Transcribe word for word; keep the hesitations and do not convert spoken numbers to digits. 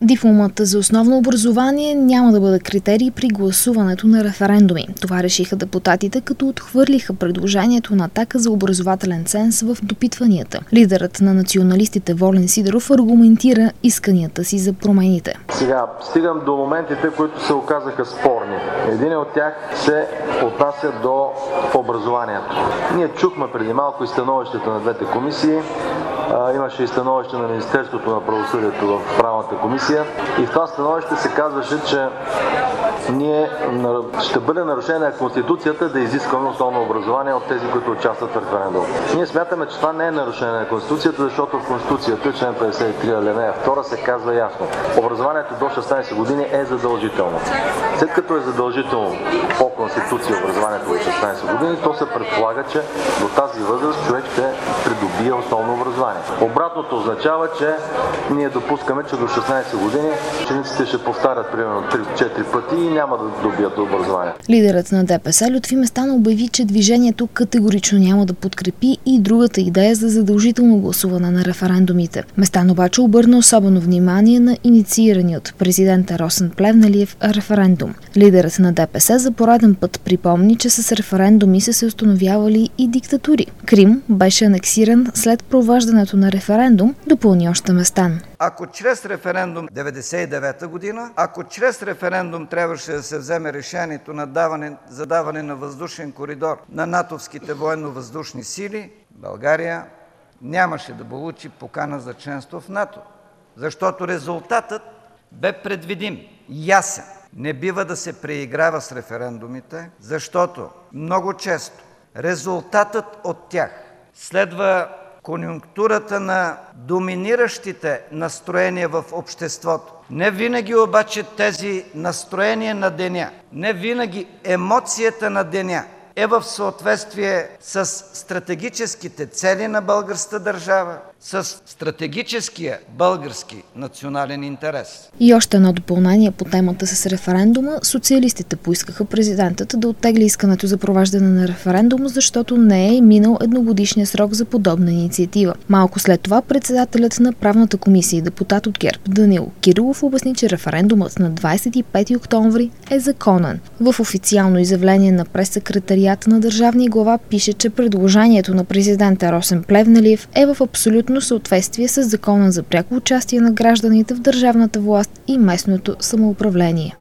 Дипломата за основно образование няма да бъде критерий при гласуването на референдуми. Това решиха депутатите, като отхвърлиха предложението на Атака за образователен ценз в допитванията. Лидерът на националистите Волен Сидеров аргументира исканията си за промените. Сега стигам до моментите, които се оказаха спорни. Един от тях се отнася до образованието. Ние чухме преди малко и становището на двете комисии. Имаше и становище на Министерството на правосъдието в правната комисия и в това становище се казваше, че ние ще бъде нарушение на Конституцията да изискваме основно образование от тези, които участват в референдум. Ние смятаме, че това не е нарушение на Конституцията, защото в Конституцията, член петдесет и три алинея втора, се казва ясно: образованието до шестнадесет години е задължително. След като е задължително по Конституция образованието до шестнадесет години, то се предполага, че до тази възраст човек ще придобие основно образование. Обратното означава, че ние допускаме, че до шестнадесет години учениците ще повтарят примерно три-четири пъти и няма да добият образование. Лидерът на ДПС Лютви Местан обяви, че движението категорично няма да подкрепи и другата идея за задължително гласуване на референдумите. Местан обаче обърна особено внимание на инициирания от президента Росен Плевнелиев референдум. Лидерът на ДПС за пореден път припомни, че с референдуми са се установявали и диктатури. Крим беше анексиран след провеждането на референдум, допълни още Местан. Ако чрез референдум деветдесет и девета година, ако чрез референдум трябваше да се вземе решението на даване, за даване на въздушен коридор на натовските военно-въздушни сили, България нямаше да получи покана за членство в НАТО. Защото резултатът бе предвидим, ясен. Не бива да се преиграва с референдумите, защото много често резултатът от тях следва конюнктурата на доминиращите настроения в обществото. Не винаги обаче тези настроения на деня, не винаги емоцията на деня е в съответствие с стратегическите цели на българската държава, с стратегическия български национален интерес. И още едно допълнение по темата с референдума. Социалистите поискаха президентът да оттегли искането за провеждане на референдум, защото не е минал едногодишния срок за подобна инициатива. Малко след това председателят на правната комисия и депутат от ГЕРБ Данаил Кирилов обясни, че референдумът на двадесет и пети октомври е законен. В официално изявление на прес-секретарията на държавния глава пише, че предложението на президента Росен Плевнелиев е в абсолютно съответствие с закона за пряко участие на гражданите в държавната власт и местното самоуправление.